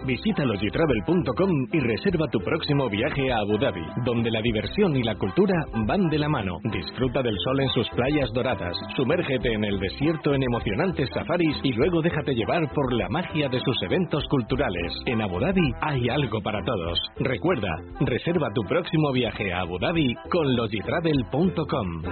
Visita logitravel.com y reserva tu próximo viaje a Abu Dhabi, donde la diversión y la cultura van de la mano. Disfruta del sol en sus playas doradas, sumérgete en el desierto en emocionantes safaris y luego déjate llevar por la magia de sus eventos culturales. En Abu Dhabi hay algo para todos. Recuerda, reserva tu próximo viaje a Abu Dhabi con logitravel.com.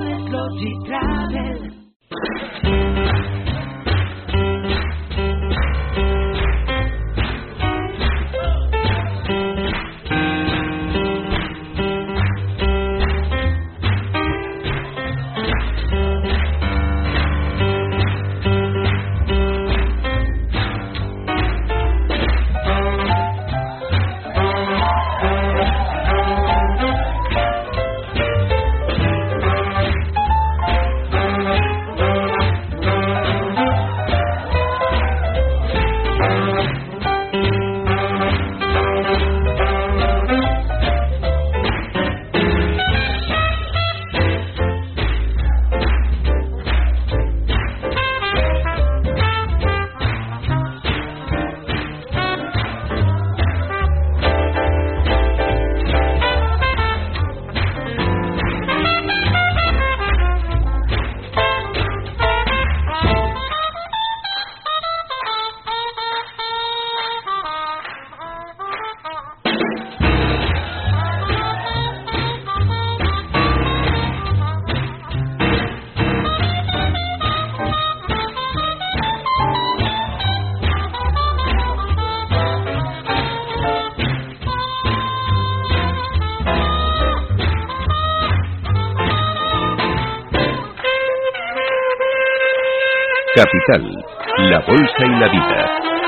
Capital, la bolsa y la vida.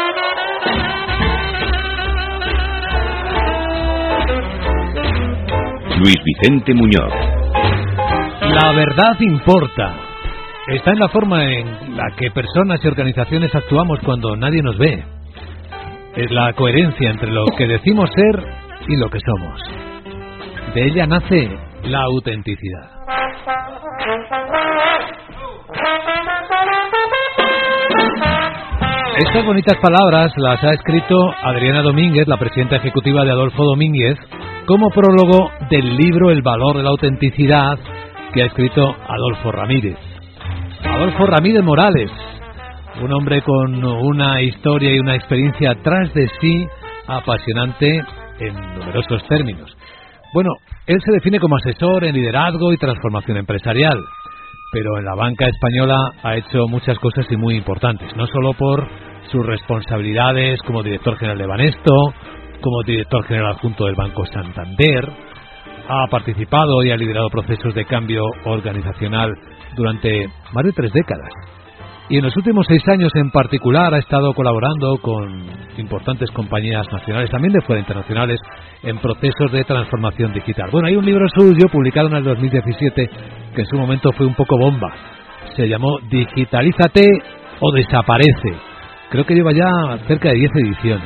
Luis Vicente Muñoz. La verdad importa. Está en la forma en la que personas y organizaciones actuamos cuando nadie nos ve. Es la coherencia entre lo que decimos ser y lo que somos. De ella nace la autenticidad. Estas bonitas palabras las ha escrito Adriana Domínguez, la presidenta ejecutiva de Adolfo Domínguez, como prólogo del libro El valor de la autenticidad que ha escrito Adolfo Ramírez. Adolfo Ramírez Morales, un hombre con una historia y una experiencia tras de sí apasionante en numerosos términos. Bueno, él se define como asesor en liderazgo y transformación empresarial, pero en la banca española ha hecho muchas cosas y muy importantes, no solo por sus responsabilidades como director general de Banesto, como director general adjunto del Banco Santander. Ha participado y ha liderado procesos de cambio organizacional durante más de 3 décadas. Y en los últimos 6 años en particular ha estado colaborando con importantes compañías nacionales, también de fuera internacionales, en procesos de transformación digital. Bueno, hay un libro suyo publicado en el 2017 que en su momento fue un poco bomba. Se llamó Digitalízate o Desaparece. Creo que lleva ya cerca de 10 ediciones.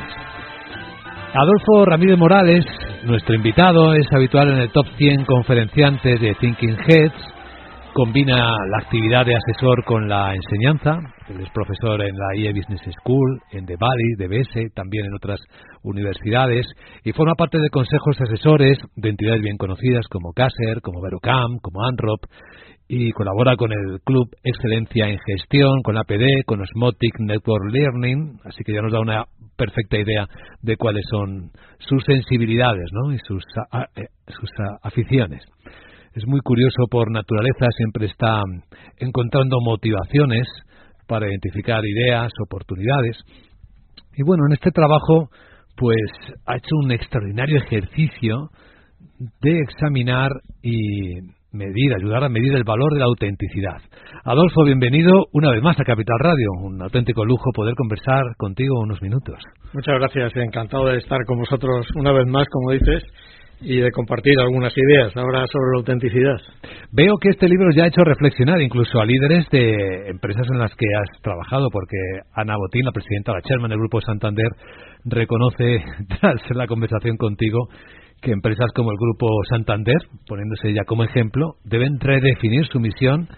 Adolfo Ramírez Morales, nuestro invitado, es habitual en el top 100 conferenciantes de Thinking Heads. Combina la actividad de asesor con la enseñanza. Él es profesor en la IE Business School, en The Valley, DBS, también en otras universidades, y forma parte de consejos asesores de entidades bien conocidas como Caser, como Verocam, como ANROP, y colabora con el Club Excelencia en Gestión, con APD, con Osmotic Network Learning, así que ya nos da una perfecta idea de cuáles son sus sensibilidades, ¿no? Y sus aficiones. Es muy curioso por naturaleza, siempre está encontrando motivaciones para identificar ideas, oportunidades. Y bueno, en este trabajo pues ha hecho un extraordinario ejercicio de examinar y medir, ayudar a medir el valor de la autenticidad. Adolfo, bienvenido una vez más a Capital Radio. Un auténtico lujo poder conversar contigo unos minutos. Muchas gracias, encantado de estar con vosotros una vez más, como dices, y de compartir algunas ideas ahora sobre la autenticidad. Veo que este libro ya ha hecho reflexionar incluso a líderes de empresas en las que has trabajado, porque Ana Botín, la presidenta, la chairman del Grupo Santander, reconoce tras la conversación contigo que empresas como el Grupo Santander, poniéndose ya como ejemplo, deben redefinir su misión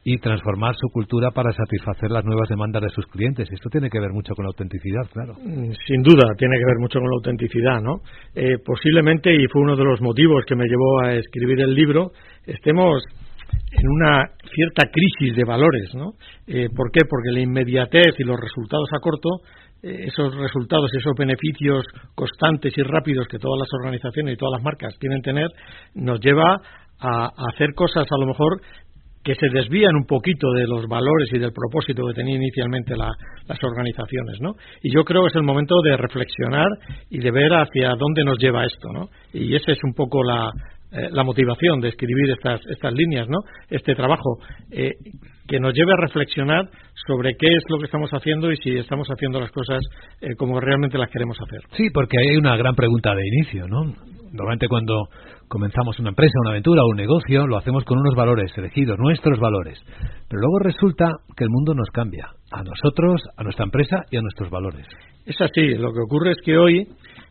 y transformar su cultura para satisfacer las nuevas demandas de sus clientes. Esto tiene que ver mucho con la autenticidad, claro. Sin duda, tiene que ver mucho con la autenticidad, ¿no? Posiblemente, y fue uno de los motivos que me llevó a escribir el libro, estemos en una cierta crisis de valores, ¿no? ¿Por qué? Porque la inmediatez y los resultados a corto, esos resultados, esos beneficios constantes y rápidos que todas las organizaciones y todas las marcas quieren tener, nos lleva a hacer cosas a lo mejor que se desvían un poquito de los valores y del propósito que tenían inicialmente las organizaciones, ¿no? Y yo creo que es el momento de reflexionar y de ver hacia dónde nos lleva esto, ¿no? Y esa es un poco la motivación de escribir estas líneas, ¿no? Este trabajo que nos lleve a reflexionar sobre qué es lo que estamos haciendo y si estamos haciendo las cosas como realmente las queremos hacer. Sí, porque hay una gran pregunta de inicio, ¿no? Normalmente cuando comenzamos una empresa, una aventura o un negocio, lo hacemos con unos valores elegidos, nuestros valores. Pero luego resulta que el mundo nos cambia, a nosotros, a nuestra empresa y a nuestros valores. Es así. Lo que ocurre es que hoy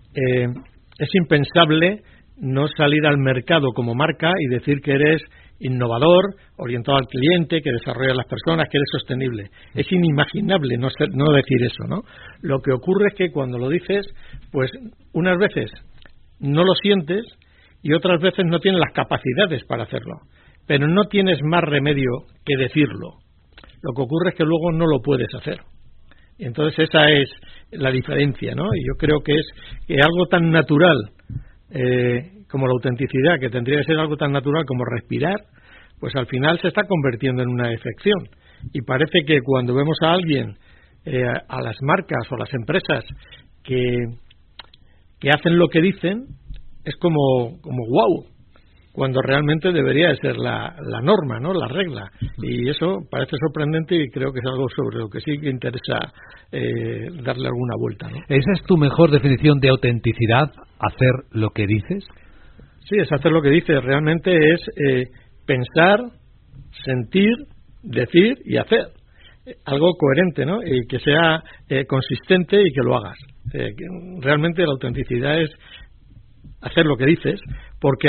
es impensable no salir al mercado como marca y decir que eres innovador, orientado al cliente, que desarrollas las personas, que eres sostenible. Es inimaginable no decir eso, ¿no? Lo que ocurre es que cuando lo dices, pues unas veces no lo sientes y otras veces no tienes las capacidades para hacerlo. Pero no tienes más remedio que decirlo. Lo que ocurre es que luego no lo puedes hacer. Y entonces esa es la diferencia, ¿no? Y yo creo que es que algo tan natural como la autenticidad, que tendría que ser algo tan natural como respirar, pues al final se está convirtiendo en una excepción. Y parece que cuando vemos a alguien, a las marcas o las empresas que hacen lo que dicen, es como wow, cuando realmente debería de ser la norma, ¿no? La regla. Y eso parece sorprendente y creo que es algo sobre lo que sí que interesa darle alguna vuelta, ¿no? ¿Esa es tu mejor definición de autenticidad, hacer lo que dices? Sí, es hacer lo que dices. Realmente es pensar, sentir, decir y hacer. Algo coherente, ¿no? Y que sea consistente y que lo hagas. Realmente la autenticidad es hacer lo que dices, porque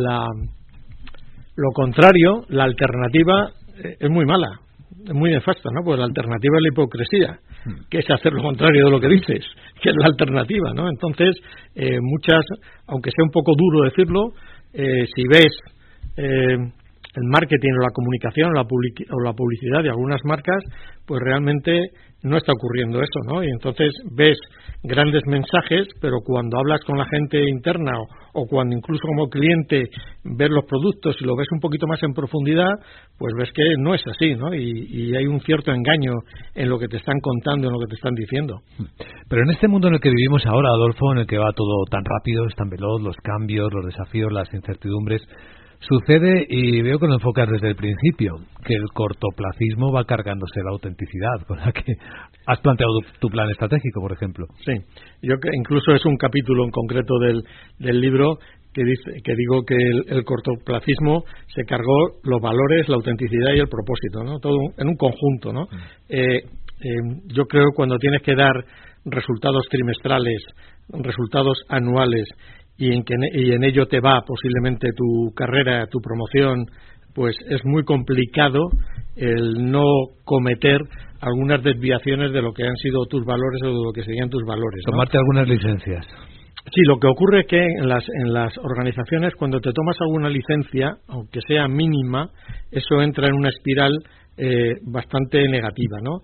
lo contrario, la alternativa, es muy mala, es muy nefasta, ¿no? Pues la alternativa es la hipocresía, que es hacer lo contrario de lo que dices, que es la alternativa, ¿no? Entonces, muchas, aunque sea un poco duro decirlo, si ves el marketing o la comunicación o la publicidad de algunas marcas, pues realmente no está ocurriendo eso, ¿no? Y entonces ves grandes mensajes, pero cuando hablas con la gente interna o cuando incluso como cliente ves los productos y lo ves un poquito más en profundidad, pues ves que no es así, ¿no? Y hay un cierto engaño en lo que te están contando, en lo que te están diciendo. Pero en este mundo en el que vivimos ahora, Adolfo, en el que va todo tan rápido, es tan veloz, los cambios, los desafíos, las incertidumbres, sucede, y veo que lo enfocas desde el principio, que el cortoplacismo va cargándose la autenticidad con la que has planteado tu plan estratégico, por ejemplo. Sí, yo que incluso es un capítulo en concreto del libro que digo que el cortoplacismo se cargó los valores, la autenticidad y el propósito, ¿no? Todo en un conjunto, ¿no? Yo creo que cuando tienes que dar resultados trimestrales, resultados anuales, y en ello te va posiblemente tu carrera, tu promoción, pues es muy complicado el no cometer algunas desviaciones de lo que han sido tus valores o de lo que serían tus valores, ¿no? Tomarte algunas licencias. Sí, lo que ocurre es que en las organizaciones, cuando te tomas alguna licencia, aunque sea mínima, eso entra en una espiral bastante negativa, ¿no?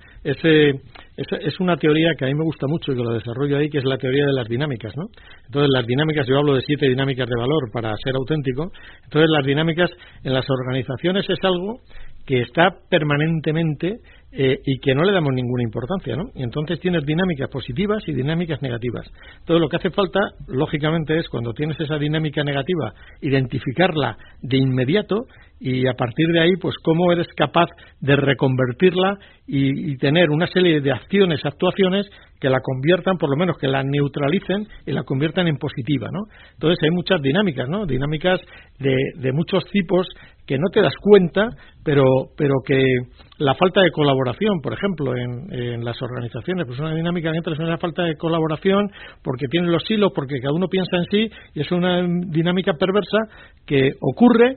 Es una teoría que a mí me gusta mucho y que lo desarrollo ahí, que es la teoría de las dinámicas, ¿no? Entonces las dinámicas, yo hablo de 7 dinámicas de valor para ser auténtico. Entonces las dinámicas en las organizaciones es algo que está permanentemente y que no le damos ninguna importancia, ¿no? Y entonces tienes dinámicas positivas y dinámicas negativas. Entonces lo que hace falta, lógicamente, es cuando tienes esa dinámica negativa, identificarla de inmediato y a partir de ahí, pues cómo eres capaz de reconvertirla y tener una serie de acciones, actuaciones que la conviertan, por lo menos que la neutralicen y la conviertan en positiva, ¿no? Entonces hay muchas dinámicas, ¿no? Dinámicas de muchos tipos que no te das cuenta, pero que la falta de colaboración, por ejemplo, en las organizaciones, pues una dinámica que entra en una falta de colaboración porque tienen los hilos, porque cada uno piensa en sí, y es una dinámica perversa que ocurre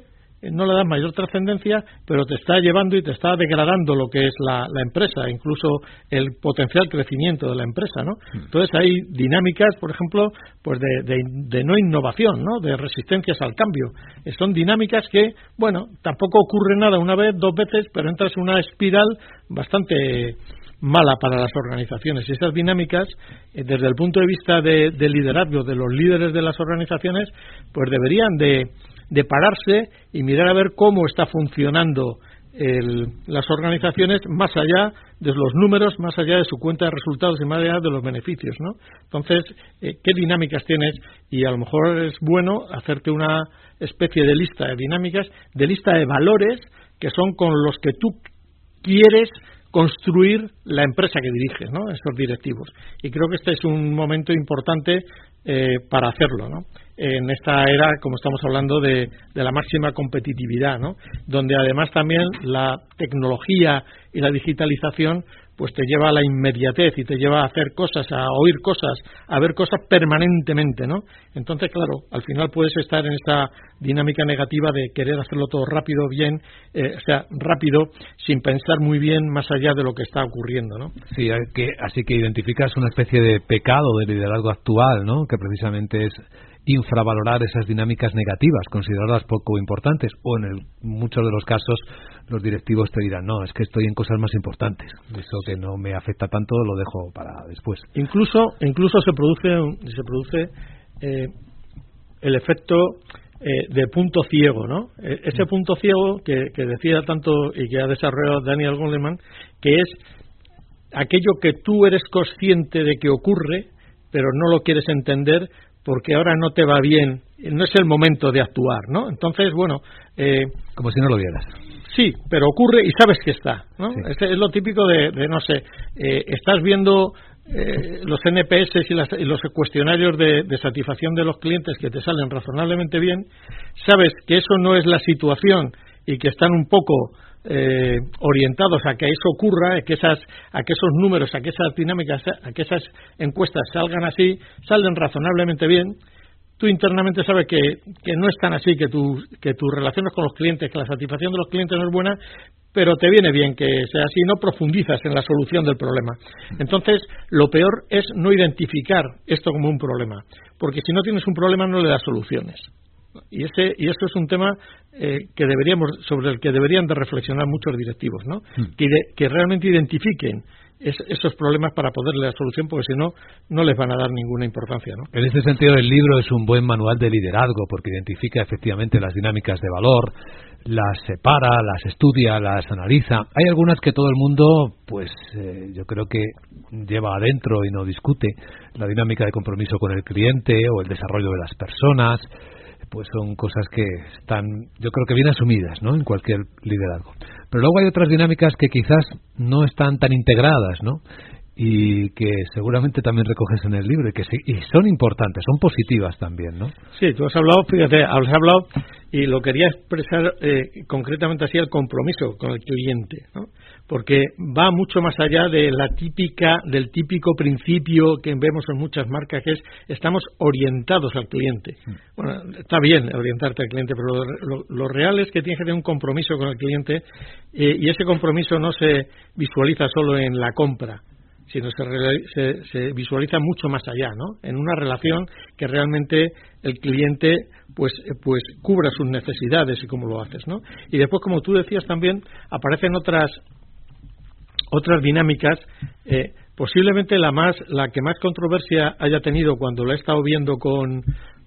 no le das mayor trascendencia, pero te está llevando y te está degradando lo que es la empresa, incluso el potencial crecimiento de la empresa, ¿no? Entonces hay dinámicas, por ejemplo, pues de no innovación, ¿no? De resistencias al cambio. Son dinámicas que, bueno, tampoco ocurre nada una vez, 2 veces, pero entras en una espiral bastante mala para las organizaciones. Y esas dinámicas, desde el punto de vista de liderazgo de los líderes de las organizaciones, pues deberían de pararse y mirar a ver cómo está funcionando las organizaciones más allá de los números, más allá de su cuenta de resultados y más allá de los beneficios, ¿no? Entonces, ¿qué dinámicas tienes? Y a lo mejor es bueno hacerte una especie de lista de dinámicas, de lista de valores que son con los que tú quieres construir la empresa que diriges, ¿no? Esos directivos. Y creo que este es un momento importante para hacerlo, ¿no? En esta era, como estamos hablando, de la máxima competitividad, ¿no? Donde además también la tecnología y la digitalización pues te lleva a la inmediatez y te lleva a hacer cosas, a oír cosas, a ver cosas permanentemente, ¿no? Entonces, claro, al final puedes estar en esa dinámica negativa de querer hacerlo todo rápido, bien, rápido, sin pensar muy bien más allá de lo que está ocurriendo, ¿no? Sí, así que identificas una especie de pecado del liderazgo actual, ¿no? Que precisamente es infravalorar esas dinámicas negativas, considerarlas poco importantes, o en muchos de los casos los directivos te dirán, no, es que estoy en cosas más importantes, eso que no me afecta tanto lo dejo para después. Incluso se produce el efecto de punto ciego, ¿no? Ese punto ciego que decía tanto y que ha desarrollado Daniel Goleman, que es aquello que tú eres consciente de que ocurre, pero no lo quieres entender porque ahora no te va bien, no es el momento de actuar, ¿no? Entonces, bueno... como si no lo vieras. Sí, pero ocurre y sabes que está, ¿no? Sí. Es lo típico de no sé, estás viendo los NPS y los cuestionarios de satisfacción de los clientes que te salen razonablemente bien, sabes que eso no es la situación y que están un poco orientados a que eso ocurra, a que esos números, a que esas dinámicas, a que esas encuestas salgan así, salen razonablemente bien. Tú internamente sabes que no es tan así, que tus relaciones con los clientes, que la satisfacción de los clientes no es buena, pero te viene bien que sea así, no profundizas en la solución del problema. Entonces, lo peor es no identificar esto como un problema, porque si no tienes un problema no le das soluciones. Y eso es un tema sobre el que deberían de reflexionar muchos directivos, ¿no? Que realmente identifiquen esos problemas para poderle dar solución, porque si no, no les van a dar ninguna importancia, ¿no? En ese sentido, el libro es un buen manual de liderazgo, porque identifica efectivamente las dinámicas de valor, las separa, las estudia, las analiza. Hay algunas que todo el mundo, pues yo creo que lleva adentro y no discute. La dinámica de compromiso con el cliente o el desarrollo de las personas, pues son cosas que están, yo creo que bien asumidas, ¿no? En cualquier liderazgo. Pero luego hay otras dinámicas que quizás no están tan integradas, ¿no? Y que seguramente también recoges en el libro y son importantes, son positivas también, ¿no? Sí, tú has hablado, fíjate, y lo quería expresar concretamente así, el compromiso con el cliente, ¿no? Porque va mucho más allá de del típico principio que vemos en muchas marcas, que es estamos orientados al cliente. Bueno, está bien orientarte al cliente, pero lo real es que tienes que tener un compromiso con el cliente, y ese compromiso no se visualiza solo en la compra, sino se visualiza mucho más allá, ¿no? En una relación que realmente el cliente pues cubra sus necesidades y cómo lo haces, ¿no? Y después, como tú decías también, aparecen otras dinámicas, posiblemente la que más controversia haya tenido cuando la he estado viendo con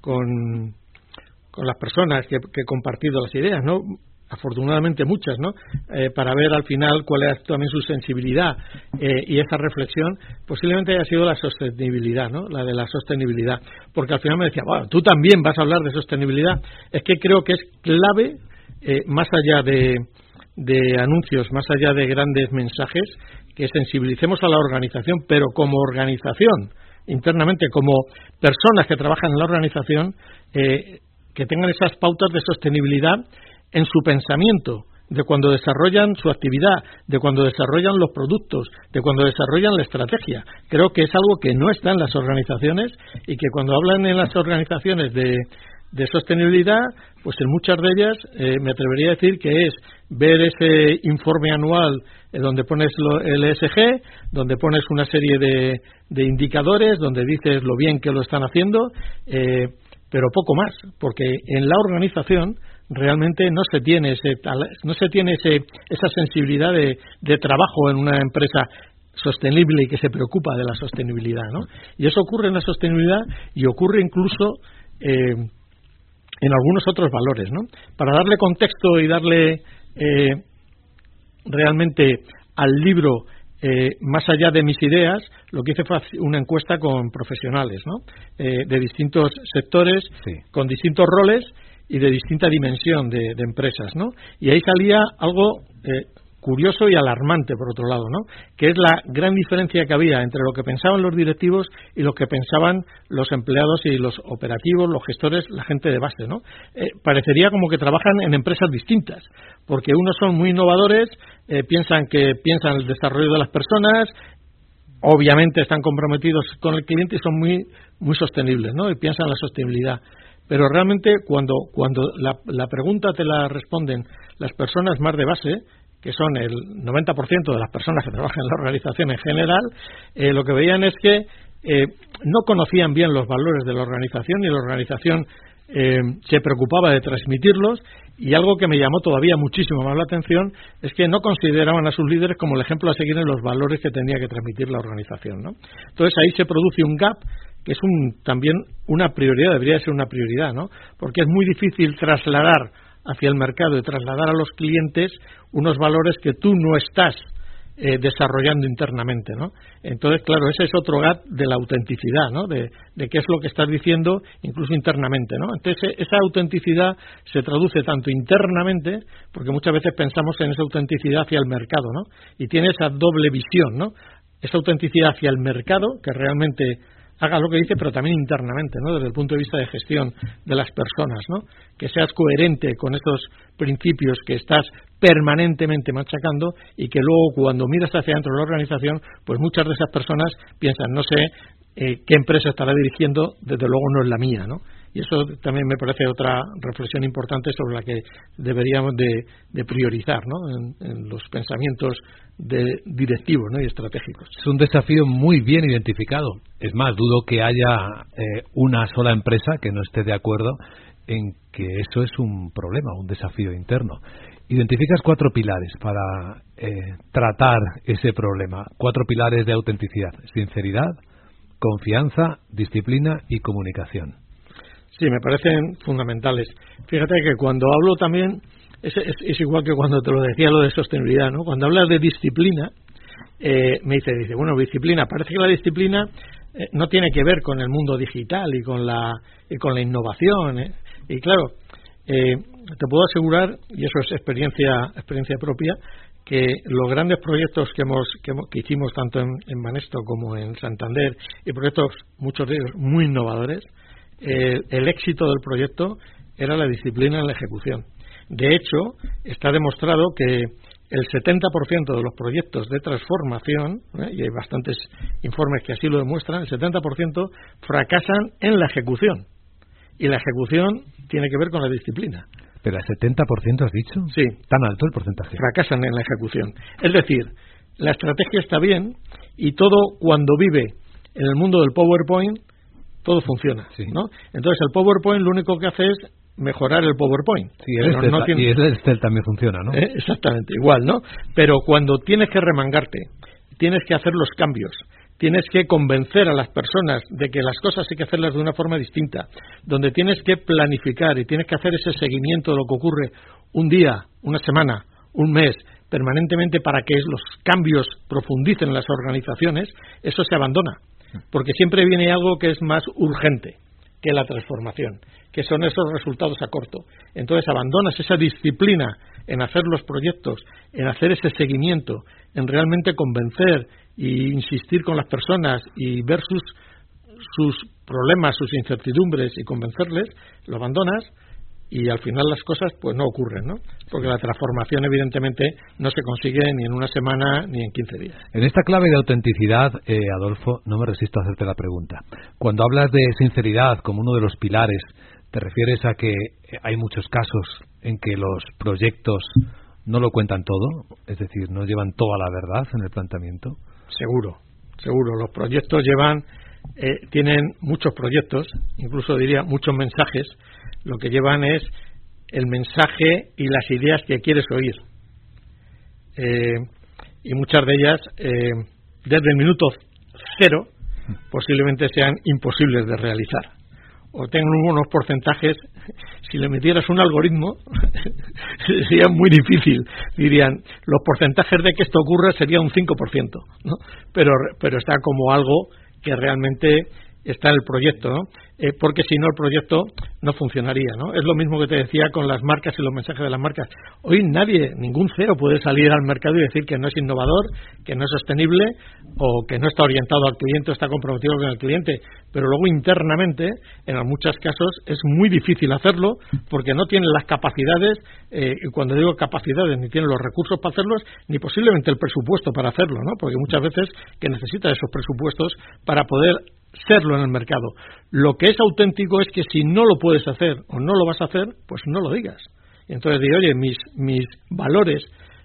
las personas que he compartido las ideas, ¿no? Afortunadamente muchas, ¿no? Para ver al final cuál es también su sensibilidad, y esa reflexión posiblemente haya sido la sostenibilidad, ¿no? La de la sostenibilidad, porque al final me decía, bueno, tú también vas a hablar de sostenibilidad. Es que creo que es clave, más allá de anuncios, más allá de grandes mensajes, que sensibilicemos a la organización, pero como organización, internamente, como personas que trabajan en la organización, que tengan esas pautas de sostenibilidad en su pensamiento, de cuando desarrollan su actividad, de cuando desarrollan los productos, de cuando desarrollan la estrategia. Creo que es algo que no está en las organizaciones, y que cuando hablan en las organizaciones de de sostenibilidad, pues en muchas de ellas me atrevería a decir que es ver ese informe anual donde pones el ESG, donde pones una serie de indicadores, donde dices lo bien que lo están haciendo, pero poco más, porque en la organización realmente no se tiene esa sensibilidad de trabajo en una empresa sostenible y que se preocupa de la sostenibilidad, ¿no? Y eso ocurre en la sostenibilidad y ocurre incluso en algunos otros valores, ¿no? Para darle contexto y darle realmente al libro más allá de mis ideas, lo que hice fue una encuesta con profesionales, ¿no? De distintos sectores, sí, con distintos roles y de distinta dimensión de empresas, ¿no? Y ahí salía algo curioso y alarmante, por otro lado, ¿no? Que es la gran diferencia que había entre lo que pensaban los directivos y lo que pensaban los empleados y los operativos, los gestores, la gente de base, ¿no? Parecería como que trabajan en empresas distintas, porque unos son muy innovadores, piensan el desarrollo de las personas, obviamente están comprometidos con el cliente y son muy sostenibles, ¿no? Y piensan en la sostenibilidad. Pero realmente cuando la pregunta te la responden las personas más de base, que son el 90% de las personas que trabajan en la organización en general, lo que veían es que no conocían bien los valores de la organización y la organización se preocupaba de transmitirlos, y algo que me llamó todavía muchísimo más la atención es que no consideraban a sus líderes como el ejemplo a seguir en los valores que tenía que transmitir la organización, ¿no? Entonces ahí se produce un gap que es también una prioridad, debería ser una prioridad, ¿no? Porque es muy difícil trasladar hacia el mercado y trasladar a los clientes unos valores que tú no estás desarrollando internamente, ¿no? Entonces, claro, ese es otro gap de la autenticidad, ¿no? De qué es lo que estás diciendo incluso internamente, ¿no? Entonces, esa autenticidad se traduce tanto internamente, porque muchas veces pensamos en esa autenticidad hacia el mercado, ¿no? Y tiene esa doble visión, ¿no? Esa autenticidad hacia el mercado, que realmente haga lo que dice, pero también internamente, ¿no? Desde el punto de vista de gestión de las personas, ¿no? Que seas coherente con esos principios que estás permanentemente machacando y que luego cuando miras hacia dentro de la organización, pues muchas de esas personas piensan, no sé qué empresa estará dirigiendo, desde luego no es la mía, ¿no? Y eso también me parece otra reflexión importante sobre la que deberíamos de priorizar, ¿no? En los pensamientos directivos, ¿no? Y estratégicos. Es un desafío muy bien identificado. Es más, dudo que haya una sola empresa que no esté de acuerdo en que eso es un problema, un desafío interno. Identificas 4 pilares para tratar ese problema. 4 pilares de autenticidad: sinceridad, confianza, disciplina y comunicación. Sí, me parecen fundamentales. Fíjate que cuando hablo también, es igual que cuando te lo decía lo de sostenibilidad, ¿no? Cuando hablas de disciplina, me dice, bueno, disciplina, parece que la disciplina no tiene que ver con el mundo digital y con la innovación, ¿eh? Y claro, te puedo asegurar, y eso es experiencia propia, que los grandes proyectos que hicimos tanto en Banesto como en Santander, y proyectos, muchos de ellos muy innovadores, el éxito del proyecto era la disciplina en la ejecución. De hecho, está demostrado que el 70% de los proyectos de transformación, y hay bastantes informes que así lo demuestran, el 70% fracasan en la ejecución. Y la ejecución tiene que ver con la disciplina. ¿Pero el 70% has dicho? Sí. ¿Tan alto el porcentaje? Fracasan en la ejecución. Es decir, la estrategia está bien y todo, cuando vive en el mundo del PowerPoint, todo funciona, sí, ¿no? Entonces el PowerPoint lo único que hace es mejorar el PowerPoint. Sí, y el Excel también funciona, ¿no? Exactamente, igual, ¿no? Pero cuando tienes que remangarte, tienes que hacer los cambios, tienes que convencer a las personas de que las cosas hay que hacerlas de una forma distinta, donde tienes que planificar y tienes que hacer ese seguimiento de lo que ocurre un día, una semana, un mes, permanentemente, para que los cambios profundicen en las organizaciones, eso se abandona. Porque siempre viene algo que es más urgente que la transformación, que son esos resultados a corto. Entonces abandonas esa disciplina en hacer los proyectos, en hacer ese seguimiento, en realmente convencer e insistir con las personas y ver sus problemas, sus incertidumbres y convencerles, lo abandonas y al final las cosas pues no ocurren, ¿no? Porque la transformación evidentemente no se consigue ni en una semana ni en 15 días. En esta clave de autenticidad, Adolfo, no me resisto a hacerte la pregunta. Cuando hablas de sinceridad como uno de los pilares ¿Te refieres a que hay muchos casos en que los proyectos no lo cuentan todo? Es decir, no llevan toda la verdad en el planteamiento. Seguro. Los proyectos tienen muchos proyectos, incluso diría muchos mensajes. Lo que llevan es el mensaje y las ideas que quieres oír. Y muchas de ellas, desde el minuto cero, posiblemente sean imposibles de realizar. O tengan unos porcentajes, si le metieras un algoritmo, sería muy difícil. Dirían, los porcentajes de que esto ocurra sería un 5%, ¿no? Pero está como algo que realmente está en el proyecto, ¿no? Porque si no, el proyecto no funcionaría, ¿no? Es lo mismo que te decía con las marcas y los mensajes de las marcas. Hoy ningún CEO puede salir al mercado y decir que no es innovador, que no es sostenible o que no está orientado al cliente o está comprometido con el cliente. Pero luego internamente, en muchos casos, es muy difícil hacerlo porque no tienen las capacidades, y cuando digo capacidades, ni tienen los recursos para hacerlos, ni posiblemente el presupuesto para hacerlo, ¿no? Porque muchas veces que necesitas esos presupuestos para poder serlo en el mercado. Lo que es auténtico es que si no lo puedes hacer o no lo vas a hacer, pues no lo digas. Y entonces digo, oye, mis valores,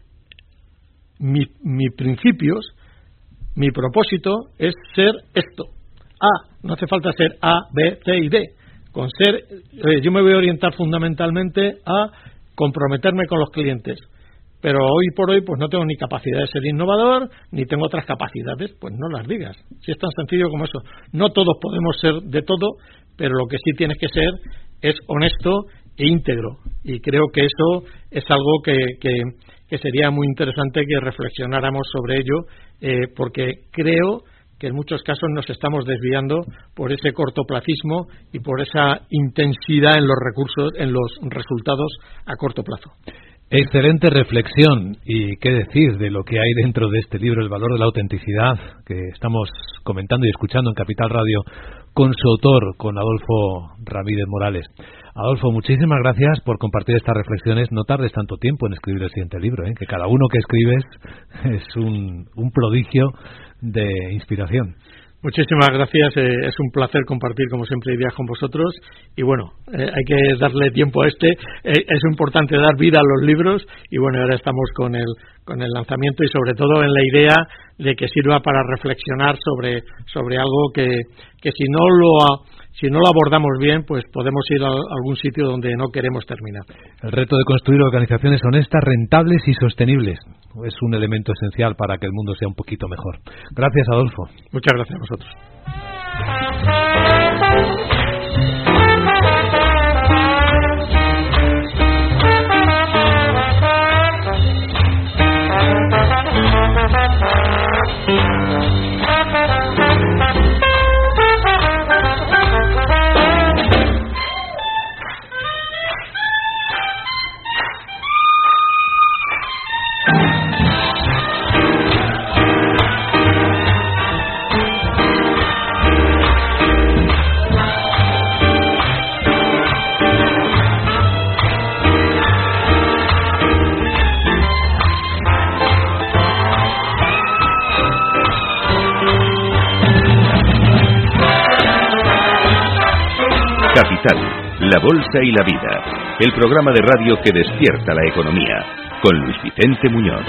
mis principios, mi propósito es ser esto. No hace falta ser A, B, C y D. Con ser, yo me voy a orientar fundamentalmente a comprometerme con los clientes. Pero hoy por hoy pues no tengo ni capacidad de ser innovador, ni tengo otras capacidades, pues no las digas. Si es tan sencillo como eso. No todos podemos ser de todo, pero lo que sí tienes que ser es honesto e íntegro. Y creo que eso es algo que sería muy interesante que reflexionáramos sobre ello, porque creo que en muchos casos nos estamos desviando por ese cortoplacismo y por esa intensidad en los recursos, en los resultados a corto plazo. Excelente reflexión. Y qué decir de lo que hay dentro de este libro, El valor de la autenticidad, que estamos comentando y escuchando en Capital Radio con su autor, con Adolfo Ramírez Morales. Adolfo, muchísimas gracias por compartir estas reflexiones. No tardes tanto tiempo en escribir el siguiente libro, que cada uno que escribes es un prodigio de inspiración. Muchísimas gracias, es un placer compartir como siempre ideas con vosotros y bueno, hay que darle tiempo a es importante dar vida a los libros y bueno, ahora estamos con el lanzamiento y sobre todo en la idea de que sirva para reflexionar sobre algo que si no lo abordamos bien, pues podemos ir a algún sitio donde no queremos terminar. El reto de construir organizaciones honestas, rentables y sostenibles es un elemento esencial para que el mundo sea un poquito mejor. Gracias, Adolfo. Muchas gracias a vosotros. Capital, la Bolsa y la Vida, el programa de radio que despierta la economía, con Luis Vicente Muñoz.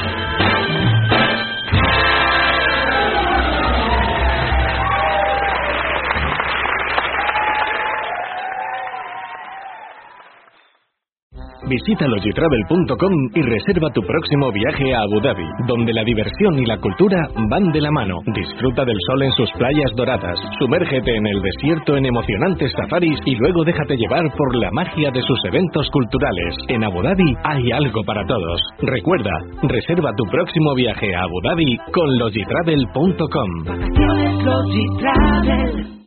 Visita logitravel.com y reserva tu próximo viaje a Abu Dhabi, donde la diversión y la cultura van de la mano. Disfruta del sol en sus playas doradas, sumérgete en el desierto en emocionantes safaris y luego déjate llevar por la magia de sus eventos culturales. En Abu Dhabi hay algo para todos. Recuerda, reserva tu próximo viaje a Abu Dhabi con logitravel.com.